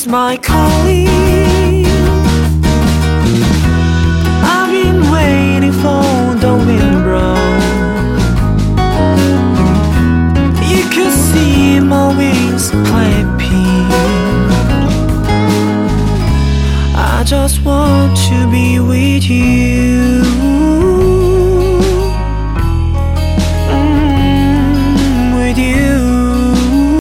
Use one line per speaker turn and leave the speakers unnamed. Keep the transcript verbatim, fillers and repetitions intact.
my calling. I've been waiting for the wind blow. You could see my wings clapping. I just want